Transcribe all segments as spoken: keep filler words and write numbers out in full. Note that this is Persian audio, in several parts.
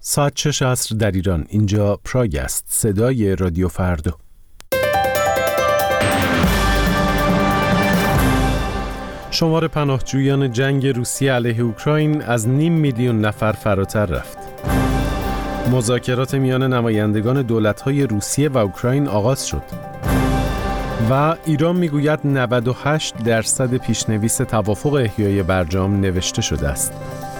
ساعت شش عصر در ایران. اینجا پراگ است، صدای رادیو فردا. شمار پناهجویان جنگ روسیه علیه اوکراین از نیم میلیون نفر فراتر رفت. مذاکرات میان نمایندگان دولت‌های روسیه و اوکراین آغاز شد. و ایران میگوید نود و هشت درصد پیشنویس توافق احیای برجام نوشته شده است.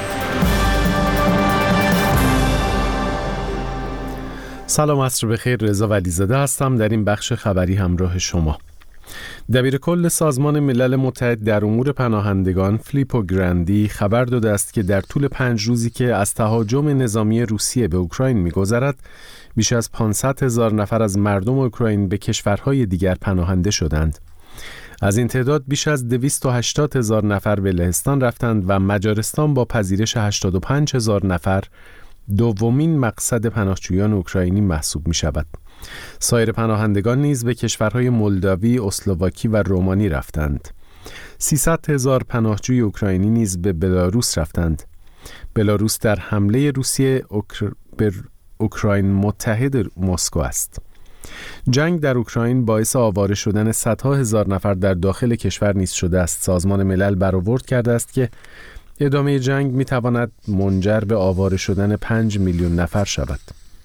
سلام، عصر بخیر. رضا ولیزاده هستم. در این بخش خبری همراه شما. دبیرکل سازمان ملل متحد در امور پناهندگان فیلیپو گراندی خبر داده است که در طول پنج روزی که از تهاجم نظامی روسیه به اوکراین می‌گذرد، بیش از پانصد هزار نفر از مردم اوکراین به کشورهای دیگر پناهنده شدند. از این تعداد بیش از دویست و هشتاد هزار نفر به لهستان رفتند و مجارستان با پذیرش هشتاد و پنج هزار نفر دومین مقصد پناهجویان اوکراینی محسوب می شود. سایر پناهندگان نیز به کشورهای مولداوی، اسلواکی و رومانی رفتند. سیصد هزار پناهجوی اوکراینی نیز به بلاروس رفتند. بلاروس در حمله روسیه اوکر... بر اوکراین متحد مسکو است. جنگ در اوکراین باعث آواره شدن صدها هزار نفر در داخل کشور نیز شده است. سازمان ملل برآورد کرده است که ادامه جنگ می تواند منجر به آواره شدن پنج میلیون نفر شود.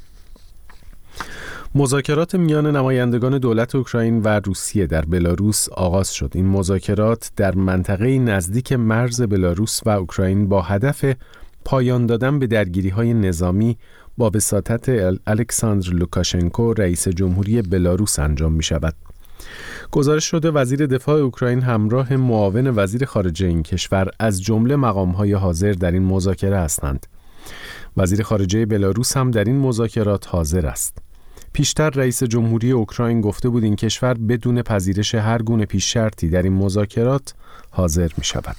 مذاکرات میان نمایندگان دولت اوکراین و روسیه در بلاروس آغاز شد. این مذاکرات در منطقه نزدیک مرز بلاروس و اوکراین با هدف پایان دادن به درگیری‌های نظامی با وساطت الکساندر لوکاشنکو رئیس جمهوری بلاروس انجام می شود. گزارش شده وزیر دفاع اوکراین همراه معاون وزیر خارجه این کشور از جمله مقام‌های حاضر در این مذاکره هستند. وزیر خارجه بلاروس هم در این مذاکرات حاضر است. پیشتر رئیس جمهوری اوکراین گفته بود این کشور بدون پذیرش هر گونه پیش شرطی در این مذاکرات حاضر می شود.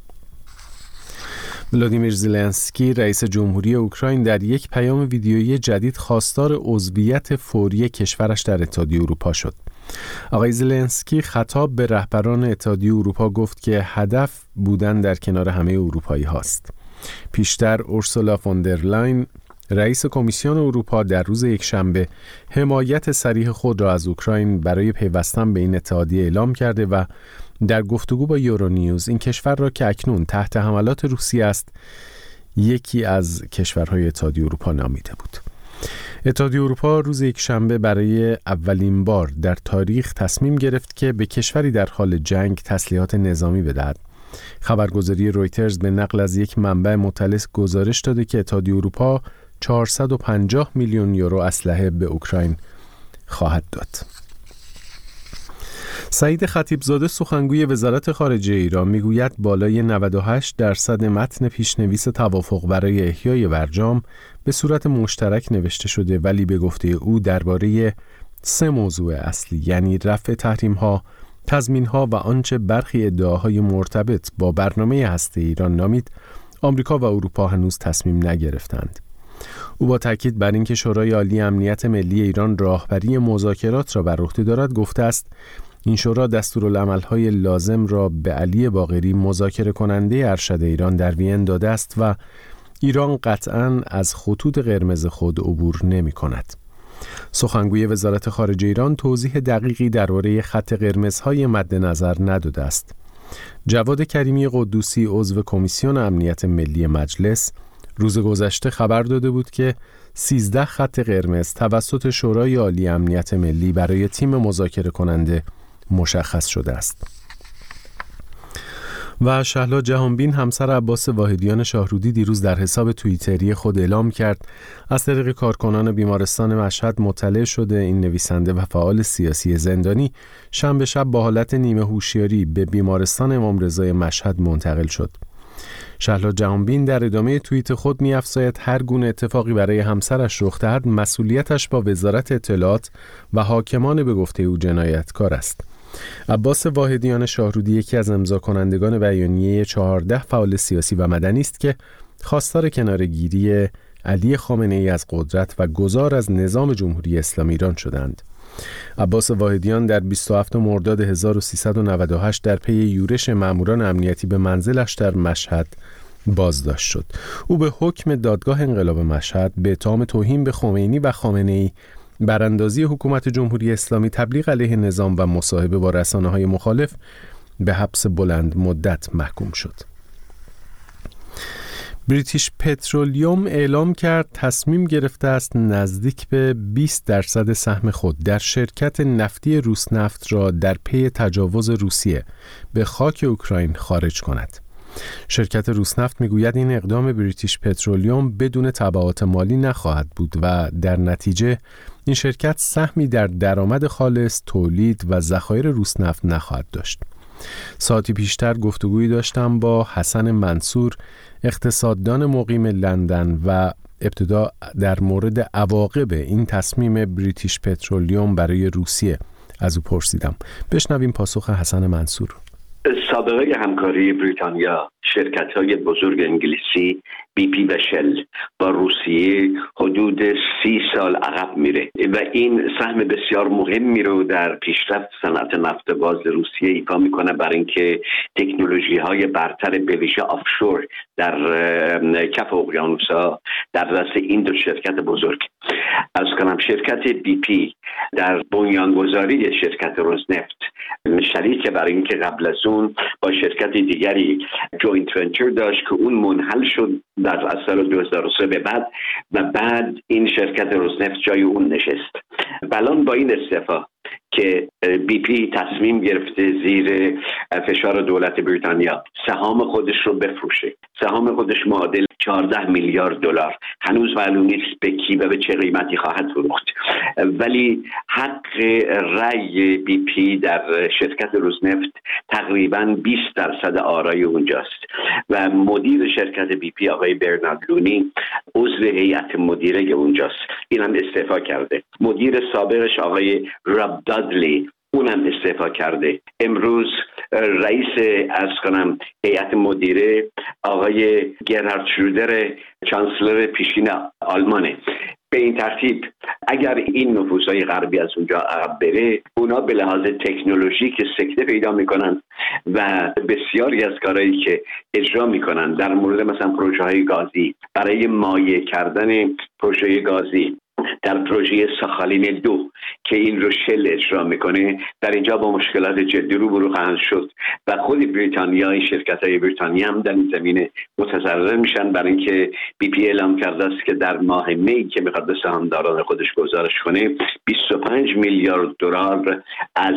ولادیمیر زلنسکی رئیس جمهوری اوکراین در یک پیام ویدیویی جدید خواستار عضویت فوری کشورش در اتحادیه اروپا شد. آقای زلنسکی خطاب به رهبران اتحادیه اروپا گفت که هدف بودن در کنار همه اروپایی هاست. پیشتر اورسولا فوندرلاین رئیس کمیسیون اروپا در روز یکشنبه حمایت صریح خود را از اوکراین برای پیوستن به این اتحادیه اعلام کرده و در گفتگو با یورونیوز این کشور را که اکنون تحت حملات روسیه است یکی از کشورهای اتحادیه اروپا نامیده بود. اتحادیه اروپا روز یکشنبه برای اولین بار در تاریخ تصمیم گرفت که به کشوری در حال جنگ تسلیحات نظامی بدهد. خبرگزاری رویترز به نقل از یک منبع مطلع گزارش داده که اتحادیه اروپا چهارصد و پنجاه میلیون یورو اسلحه به اوکراین خواهد داد. سعید خطیبزاده سخنگوی وزارت خارجه ایران میگوید بالای نود و هشت درصد متن پیشنویس توافق برای احیای برجام به صورت مشترک نوشته شده، ولی به گفته او درباره سه موضوع اصلی یعنی رفع تحریم‌ها، تضمین‌ها و آنچه برخی ادعاهای مرتبط با برنامه هسته ایران نامید، آمریکا و اروپا هنوز تصمیم نگرفتند. او با تاکید بر اینکه شورای عالی امنیت ملی ایران راهبری مذاکرات را بر عهده دارد گفته است این شورا دستورالعمل‌های لازم را به علی باقری مذاکره کننده ارشد ایران در وین داده است و ایران قطعاً از خطوط قرمز خود عبور نمی‌کند. سخنگوی وزارت خارجه ایران توضیح دقیقی درباره خط قرمزهای مد نظر نداده است. جواد کریمی قدوسی عضو کمیسیون امنیت ملی مجلس روز گذشته خبر داده بود که سیزده خط قرمز توسط شورای عالی امنیت ملی برای تیم مذاکره کننده مشخص شده است. و شهلا جهانبین همسر عباس واحدیان شاهرودی دیروز در حساب توییتری خود اعلام کرد از طریق کارکنان بیمارستان مشهد مطلع شده این نویسنده و فعال سیاسی زندانی شنبه شب با حالت نیمه هوشیاری به بیمارستان امام رضای مشهد منتقل شد. شهلا جهانبین در ادامه توییت خود می‌افزاید هر گونه اتفاقی برای همسرش رخ دهد مسئولیتش با وزارت اطلاعات و حاکمان به گفته او جنایتکار است. عباس واحدیان شاهرودی یکی از امضا کنندگان بیانیه چهارده فعال سیاسی و مدنی است که خواستار کناره‌گیری علی خامنه‌ای از قدرت و گذار از نظام جمهوری اسلامی ایران شدند. عباس واحدیان در بیست و هفتم مرداد هزار و سیصد و نود و هشت در پی یورش ماموران امنیتی به منزلش در مشهد بازداشت شد. او به حکم دادگاه انقلاب مشهد به اتهام توهین به خمینی و خامنه‌ای، براندازی حکومت جمهوری اسلامی، تبلیغ علیه نظام و مصاحبه با رسانه‌های مخالف به حبس بلند مدت محکوم شد. بریتیش پترولیوم اعلام کرد تصمیم گرفته است نزدیک به بیست درصد سهم خود در شرکت نفتی روسنفت را در پی تجاوز روسیه به خاک اوکراین خارج کند. شرکت روسنفت میگوید این اقدام بریتیش پترولیوم بدون تبعات مالی نخواهد بود و در نتیجه این شرکت سهمی در درآمد خالص، تولید و ذخایر روسنفت نخواهد داشت. ساعتی پیشتر گفتگویی داشتم با حسن منصور، اقتصاددان مقیم لندن، و ابتدا در مورد عواقب این تصمیم بریتیش پترولیوم برای روسیه از او پرسیدم. بشنویم پاسخ حسن منصور. سابقه همکاری بریتانیا، شرکت‌های بزرگ انگلیسی بی پی و شل با روسیه حدود سی سال عقب میره و این سهم بسیار مهمی رو در پیشرفت صنعت نفت و گاز روسیه ایفا میکنه، برای اینکه تکنولوژی‌های برتر به ویژه آفشور در کف اقیانوس‌ها در دست این دو شرکت بزرگ. از کنم شرکت بی پی در بنیانگذاری شرکت روسنفت شریک، برای اینکه قبل از اون با شرکت دیگری جوینت ونچر داشت که اون منحل شد در از سال دو هزار و سه به بعد و بعد این شرکت روسنفت جای اون نشست. بلان با این استعفا که بی پی تصمیم گرفته زیر فشار دولت بریتانیا سهام خودش رو بفروشه. سهام خودش معادل چهارده میلیارد دلار. هنوز معلوم نیست به کی و به چه قیمتی خواهد فروخت، ولی حق رأی بی پی در شرکت روسنفت تقریباً بیست درصد آرای اونجاست و مدیر شرکت بی پی آقای برنارد لونی عضو هیئت مدیره اونجاست. این هم استعفا کرده. مدیر سابقش آقای راب دادلی اونم استعفا کرده. امروز رئیس از کنم هیئت مدیره آقای گرهارد شرودر، چانسلر پیشین آلمانه. به این ترتیب اگر این نفوذهای غربی از اونجا عقب بره، اونا به لحاظ تکنولوژی که سکته پیدا میکنن و بسیاری از کارهایی که اجرا میکنن در مورد مثلا پروژه های گازی، برای مایع کردن پروژه گازی در پروژه ساخالین دو که این رو شل اجرا میکنه، در اینجا با مشکلات جدی روبرو خواهند شد و خود بریتانیا، این شرکت های بریتانیا هم در این زمینه متضرر میشن، برای اینکه بی پی اعلام کرده است که در ماه می که میخواد به سهامداران خودش گزارش کنه بیست و پنج میلیارد دلار از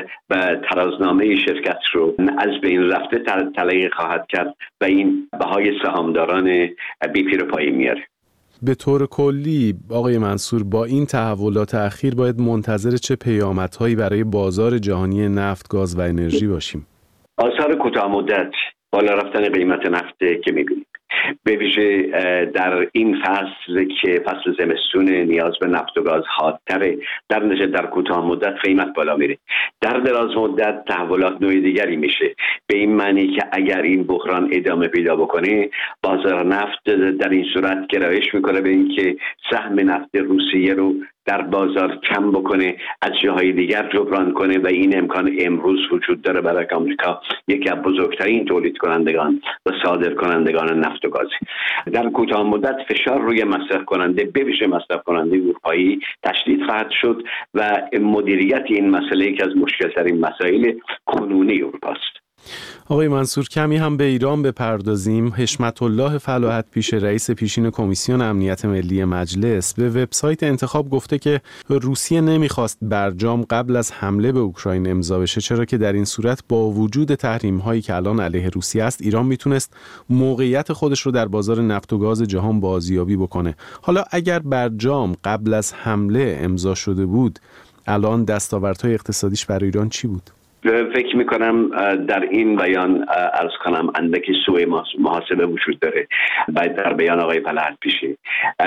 ترازنامه شرکت رو از بین رفته تلقی خواهد کرد و این بهای سهامداران بی پی رو پایین میاره. به طور کلی آقای منصور، با این تحولات اخیر باید منتظر چه پیامدهایی برای بازار جهانی نفت، گاز و انرژی باشیم؟ آثار کوتاه مدت بالا رفتن قیمت نفت که می‌بینیم، به ویژه در این فصل که فصل زمستون نیاز به نفت و گاز حادتره، در نتیجه در کوتاه مدت قیمت بالا میره. در دراز مدت تحولات نوع دیگری میشه، به این معنی که اگر این بحران ادامه پیدا بکنه، بازار نفت در این صورت گرایش میکنه به این که سهم نفت روسیه رو در بازار کم بکنه، از جاهای دیگر جبران کنه و این امکان امروز وجود داره برای آمریکا، یکی از بزرگترین تولید کنندگان و صادر کنندگان نفت و گاز. در کوتاه مدت فشار روی مصرف کننده، به ویژه مصرف کننده اروپایی تشدید خواهد شد و مدیریت این مسئله یکی از مشکل‌ترین مسائل کنونی اروپا است. آقای منصور، کمی هم به ایران بپردازیم. حشمت الله فلاحت پیش، رئیس پیشین کمیسیون امنیت ملی مجلس، به وبسایت انتخاب گفته که روسیه نمیخواست برجام قبل از حمله به اوکراین امضا بشه، چرا که در این صورت با وجود تحریم هایی که الان علیه روسیه است، ایران میتونست موقعیت خودش رو در بازار نفت و گاز جهان بازیابی بکنه. حالا اگر برجام قبل از حمله امضا شده بود، الان دستاوردهای اقتصادیش برای ایران چی بود؟ فکر میکنم در این بیان عرض کنم اندکی سوء محاسبه وجود داره باید در بیان آقای فلاحت پیشی،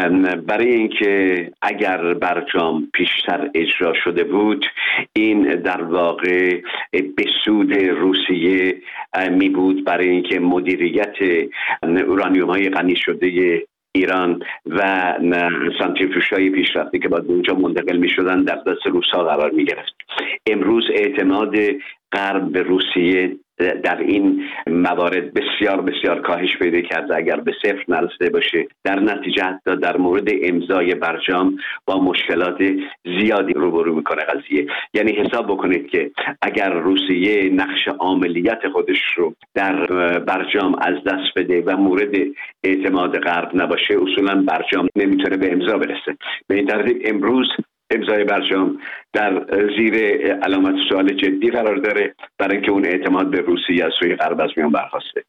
برای اینکه اگر برجام پیشتر اجرا شده بود، این در واقع به سود روسیه می بود، برای اینکه مدیریت اورانیوم های غنی شده ایران و سانتریفیوژهای پیشرفته که باید اونجا منتقل می شدن در دست روس‌ها قرار می گرفت. امروز اعتماد غرب به روسیه در این موارد بسیار بسیار کاهش پیدا کرده، اگر به صفر نرسیده باشه. در نتیجه حتی در مورد امضای برجام با مشکلات زیادی روبرو میکنه قضیه. یعنی حساب بکنید که اگر روسیه نقش عاملیت خودش رو در برجام از دست بده و مورد اعتماد غرب نباشه، اصولا برجام نمیتونه به امضا برسه. به این ترتیب امروز امضای برجام در زیر علامت سوال جدی قرار داره، برای اینکه اون اعتماد به روسیه از سوی غرب از میان برخاسته.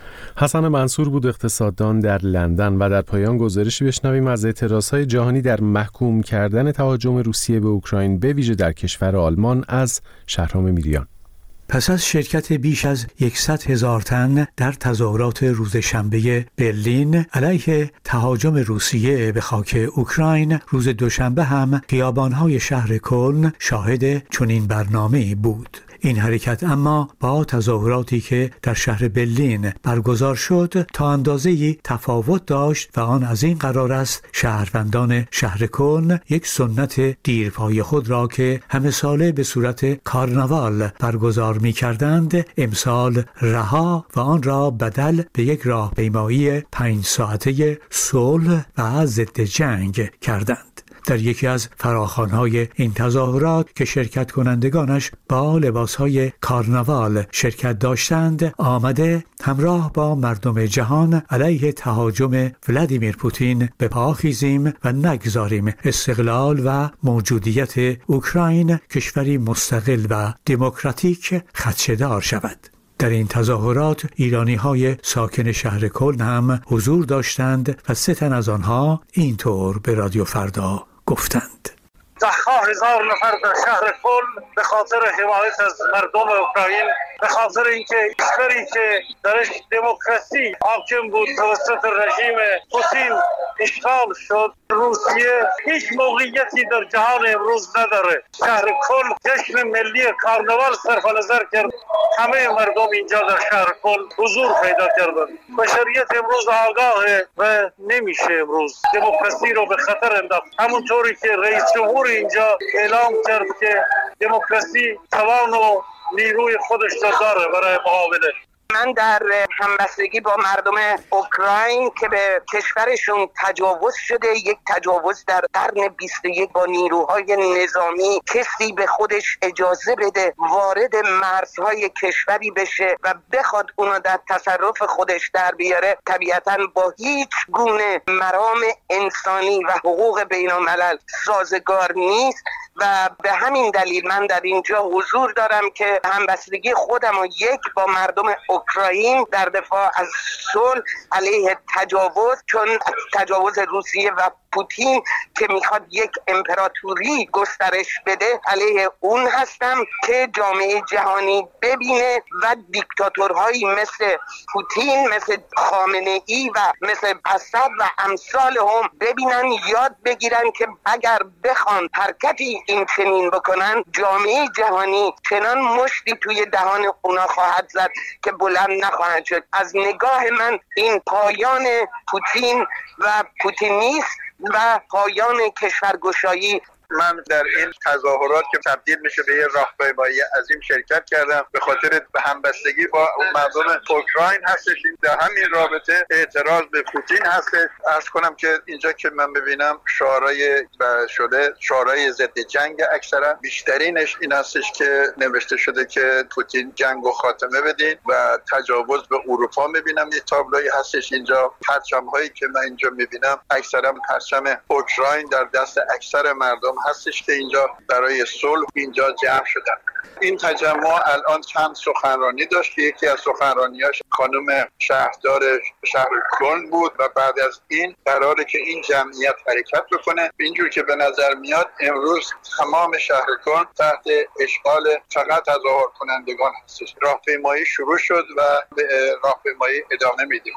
حسن منصور بود، اقتصاددان در لندن. و در پایان گزارشی بشنویم از اعتراضهای جهانی در محکوم کردن تهاجم روسیه به اوکراین، به ویژه در کشور آلمان، از شهرام میریان. پس از شرکت بیش از صد هزار تن در تظاهرات روز شنبه برلین علیه تهاجم روسیه به خاک اوکراین، روز دوشنبه هم خیابان‌های شهر کلن شاهد چنین برنامه‌ای بود. این حرکت اما با تظاهراتی که در شهر برلین برگزار شد تا اندازه‌ای تفاوت داشت و آن از این قرار است شهروندان شهر کلن یک سنت دیرپای خود را که همه ساله به صورت کارناوال برگزار می کردند امسال رها و آن را بدل به یک راهپیمایی پنج ساعته صلح و ضد جنگ کردند. در یکی از فراخوان‌های این تظاهرات که شرکت کنندگانش با لباس‌های کارناوال شرکت داشتند، آمده همراه با مردم جهان علیه تهاجم ولادیمیر پوتین به پا خیزیم و نگذاریم استقلال و موجودیت اوکراین کشوری مستقل و دموکراتیک خدشه‌دار شود. در این تظاهرات ایرانی‌های ساکن شهر کلن هم حضور داشتند و سه تن از آنها اینطور به رادیو فردا گفتند: ده هزار نفر در شهر کلن به خاطر حمایت از مردم اوکراین، به خاطر اینکه کشوری که درش دموکراسی حاکم بود توسط رژیم پوتین اشغال شد، روسیه هیچ موقعیتی در جهان امروز نداره. شهر کلن جشن ملی کارناوال صرف نظر کرد، همه مردم اینجا در شهر کلن حضور پیدا کردند. بشریت امروز آگاهه و نمیشه امروز دموکراسی رو به خطر انداخت. همونطوری که رئیس جمهور اینجا اعلام کرد که دموکراسی توان و نیروی خودش داره برای مقابله. من در همبستگی با مردم اوکراین که به کشورشون تجاوز شده، یک تجاوز در قرن بیست و یک با نیروهای نظامی، کسی به خودش اجازه بده وارد مرزهای کشوری بشه و بخواد اونو در تصرف خودش در بیاره، طبیعتاً با هیچ گونه مرام انسانی و حقوق بین الملل سازگار نیست و به همین دلیل من در اینجا حضور دارم که همبستگی خودم و یک با مردم اوکراین در دفاع از صلح علیه تجاوز، چون تجاوز روسیه و پوتین که میخواد یک امپراتوری گسترش بده، علیه اون هستم که جامعه جهانی ببینه و دیکتاتورهایی مثل پوتین، مثل خامنه ای و مثل اسد و امثال هم ببینن، یاد بگیرن که اگر بخوان حرکتی این چنین بکنن، جامعه جهانی چنان مشتی توی دهان اونا خواهد زد که بلند نخواهد شد. از نگاه من این پایان پوتین و پوتینیست و پایان کشورگشایی. من در این تظاهرات که تبدیل میشه به یه راهپیمایی عظیم شرکت کردم به خاطر همبستگی با مردم اوکراین هستش. این در همین رابطه اعتراض به پوتین هستش. عرض کنم که اینجا که من ببینم شعارهای شده شعارهای ضد جنگ، اکثرا بیشترینش این هستش که نوشته شده که پوتین جنگو خاتمه بدین و تجاوز به اروپا. میبینم یه تابلوی هستش اینجا، پرچم هایی که من اینجا میبینم اکثرا پرچم اوکراین در دست اکثر مردم هستش که اینجا برای صلح اینجا جمع شدن. این تجمع الان چند سخنرانی داشت که یکی از سخنرانیاش خانم شهردار شهر کلن بود و بعد از این قراره که این جمعیت حرکت بکنه. اینجور که به نظر میاد امروز تمام شهر کلن تحت اشغال فقط تظاهر کنندگان هستش. راهپیمایی شروع شد و به راهپیمایی ادامه میدیم.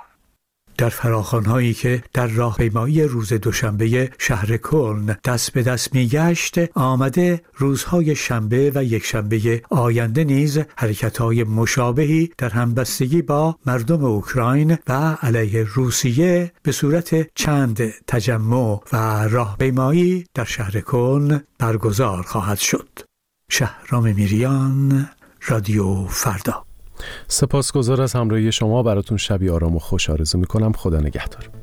در فراخوان‌هایی که در راهپیمایی روز دوشنبه شهر کلن دست به دست می‌گشت، آمده روزهای شنبه و یکشنبه آینده نیز حرکت‌های مشابهی در همبستگی با مردم اوکراین و علیه روسیه به صورت چند تجمع و راهپیمایی در شهر کلن برگزار خواهد شد. شهرام میریان، رادیو فردا. سپاسگزار از همراهی شما. براتون شبی آرام و خوش آرزو میکنم. خدا نگهدار.